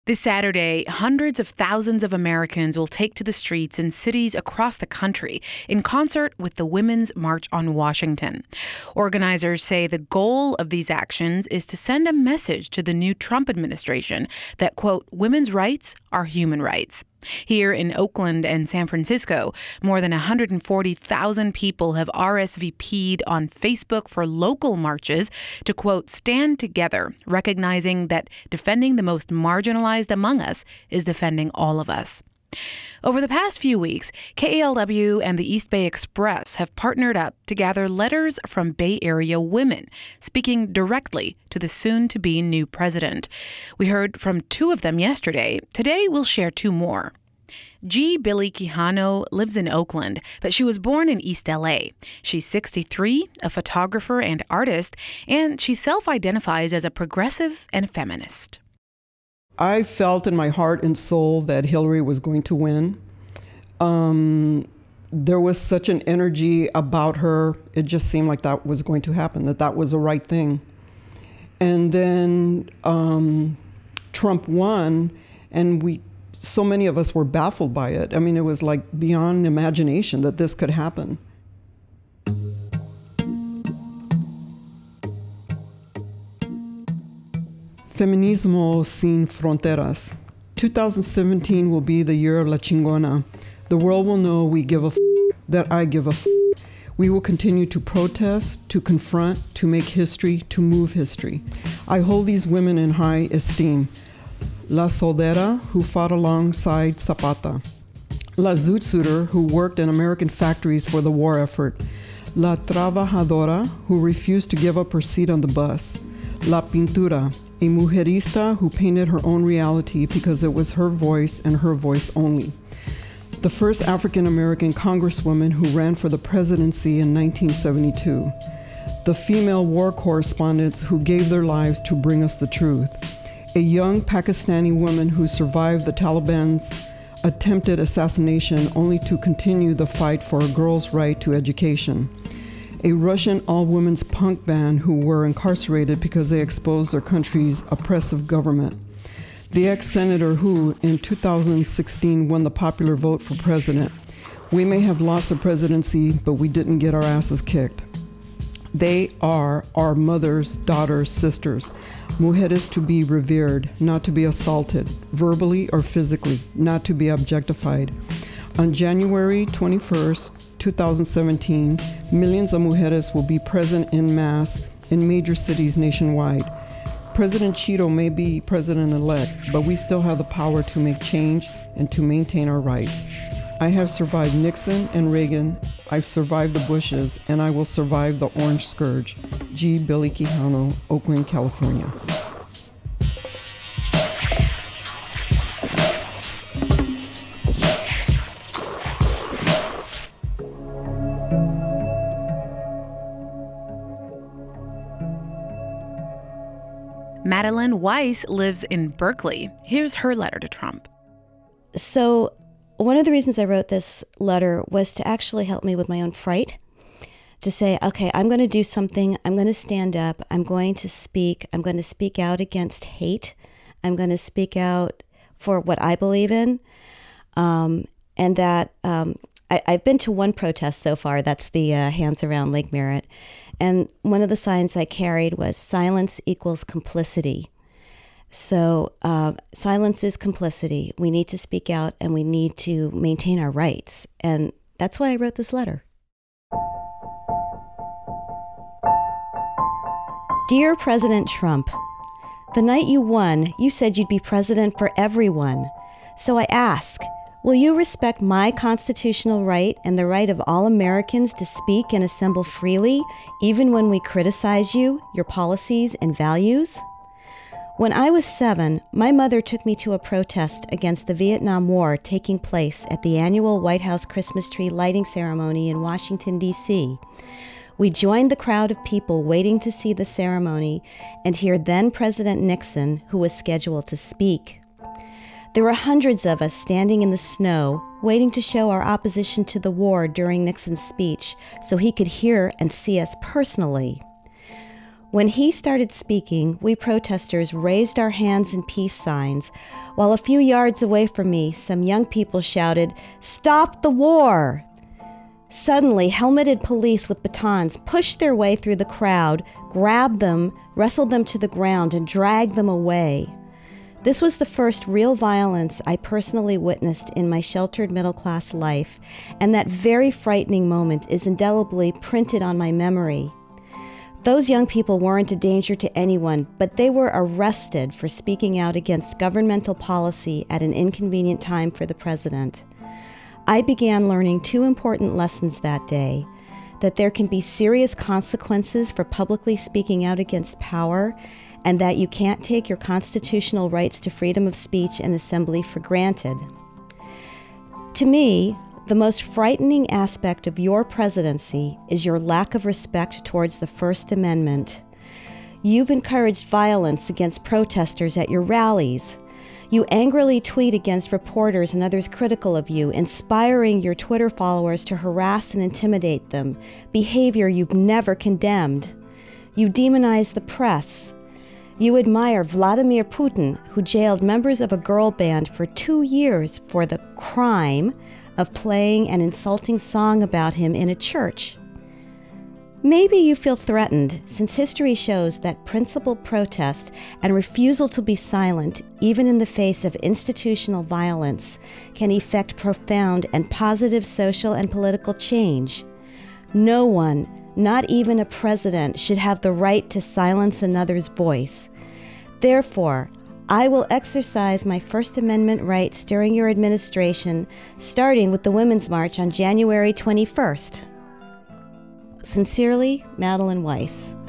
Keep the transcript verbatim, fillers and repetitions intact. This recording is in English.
This Saturday, hundreds of thousands of Americans will take to the streets in cities across the country in concert with the Women's March on Washington. Organizers say the goal of these actions is to send a message to the new Trump administration that, quote, women's rights are human rights. Here in Oakland and San Francisco, more than one hundred forty thousand people have R S V P'd on Facebook for local marches to, quote, stand together, recognizing that defending the most marginalized among us is defending all of us. Over the past few weeks, K A L W and the East Bay Express have partnered up to gather letters from Bay Area women, speaking directly to the soon-to-be new president. We heard from two of them yesterday. Today, we'll share two more. G. Billy Quijano lives in Oakland, but she was born in East L A. She's sixty-three, a photographer and artist, and she self-identifies as a progressive and feminist. I felt in my heart and soul that Hillary was going to win. Um, there was such an energy about her. It just seemed like that was going to happen, that that was the right thing. And then um, Trump won, and we, so many of us were baffled by it. I mean, it was like beyond imagination that this could happen. Feminismo sin fronteras. two thousand seventeen will be the year of La Chingona. The world will know we give a f- that I give a f- We will continue to protest, to confront, to make history, to move history. I hold these women in high esteem. La Soldera, who fought alongside Zapata. La Zoot Suiter, who worked in American factories for the war effort. La Trabajadora, who refused to give up her seat on the bus. La Pintura, a mujerista who painted her own reality because it was her voice and her voice only. The first African-American congresswoman who ran for the presidency in nineteen seventy-two. The female war correspondents who gave their lives to bring us the truth. A young Pakistani woman who survived the Taliban's attempted assassination only to continue the fight for a girl's right to education. A Russian all-women's punk band who were incarcerated because they exposed their country's oppressive government. The ex-senator who, in two thousand sixteen, won the popular vote for president. We may have lost the presidency, but we didn't get our asses kicked. They are our mothers, daughters, sisters. Mujeres to be revered, not to be assaulted, verbally or physically, not to be objectified. On January twenty-first, two thousand seventeen, millions of mujeres will be present en masse in major cities nationwide. President Cheeto may be president-elect, but we still have the power to make change and to maintain our rights. I have survived Nixon and Reagan, I've survived the Bushes, and I will survive the Orange Scourge. G. Billy Quijano, Oakland, California. Madeline Weiss lives in Berkeley. Here's her letter to Trump. So one of the reasons I wrote this letter was to actually help me with my own fright, to say, okay, I'm going to do something. I'm going to stand up. I'm going to speak. I'm going to speak out against hate. I'm going to speak out for what I believe in. Um, and that um, I, I've been to one protest so far. That's the uh, Hands Around Lake Merritt. And one of the signs I carried was silence equals complicity. So uh, silence is complicity. We need to speak out and we need to maintain our rights. And that's why I wrote this letter. Dear President Trump, the night you won, you said you'd be president for everyone. So I ask, will you respect my constitutional right and the right of all Americans to speak and assemble freely, even when we criticize you, your policies, and values? When I was seven, my mother took me to a protest against the Vietnam War taking place at the annual White House Christmas tree lighting ceremony in Washington, D C We joined the crowd of people waiting to see the ceremony and hear then President Nixon, who was scheduled to speak. There were hundreds of us standing in the snow, waiting to show our opposition to the war during Nixon's speech so he could hear and see us personally. When he started speaking, we protesters raised our hands in peace signs, while a few yards away from me, some young people shouted, "Stop the war!" Suddenly, helmeted police with batons pushed their way through the crowd, grabbed them, wrestled them to the ground, and dragged them away. This was the first real violence I personally witnessed in my sheltered middle-class life, and that very frightening moment is indelibly printed on my memory. Those young people weren't a danger to anyone, but they were arrested for speaking out against governmental policy at an inconvenient time for the president. I began learning two important lessons that day: that there can be serious consequences for publicly speaking out against power, and that you can't take your constitutional rights to freedom of speech and assembly for granted. To me, the most frightening aspect of your presidency is your lack of respect towards the First Amendment. You've encouraged violence against protesters at your rallies. You angrily tweet against reporters and others critical of you, inspiring your Twitter followers to harass and intimidate them, behavior you've never condemned. You demonize the press. You admire Vladimir Putin, who jailed members of a girl band for two years for the crime of playing an insulting song about him in a church. Maybe you feel threatened, since history shows that principled protest and refusal to be silent, even in the face of institutional violence, can effect profound and positive social and political change. No one, not even a president, should have the right to silence another's voice. Therefore, I will exercise my First Amendment rights during your administration, starting with the Women's March on January twenty-first. Sincerely, Madeline Weiss.